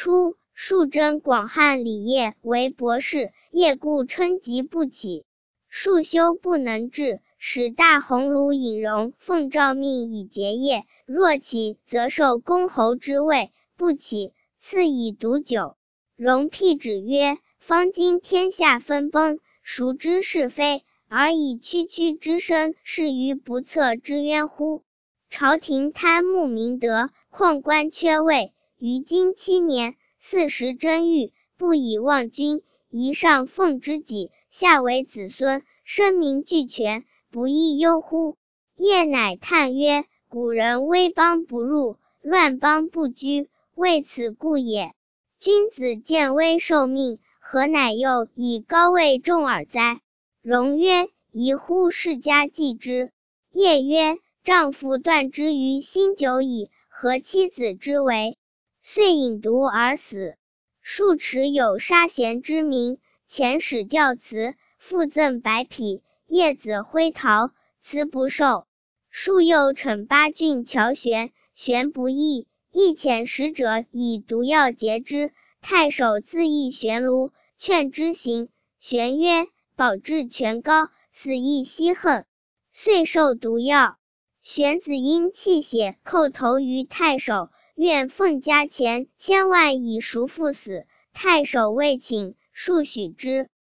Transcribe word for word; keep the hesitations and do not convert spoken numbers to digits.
初，树征广汉里业为博士，业故称疾不起。树修不能治，使大鸿胪引荣奉诏命以结业，若起，则受公侯之位；不起，赐以毒酒。荣辟止曰：方今天下分崩，孰知是非？而以区区之身，是于不测之渊乎？朝廷贪慕明德，况官缺位，于今七年，四时争欲，不以忘君，宜上奉之己，下为子孙，声名俱全，不亦忧乎？业乃叹曰：古人威邦不入，乱邦不居，为此故也。君子见危受命，何乃又以高位重耳哉？荣曰：宜乎世家继之。业曰：丈夫断之于心久矣，何妻子之为？遂饮毒而死。树持有杀贤之名，遣使吊辞，复赠白匹，叶子挥逃，辞不受。树又惩八郡乔玄，玄不义，亦遣使者以毒药截之。太守自缢玄庐，劝之行。玄曰：保志权高，死亦惜恨，遂受毒药。玄子因泣血叩头于太守，愿奉加钱千万以赎父死。太守未请，树许之。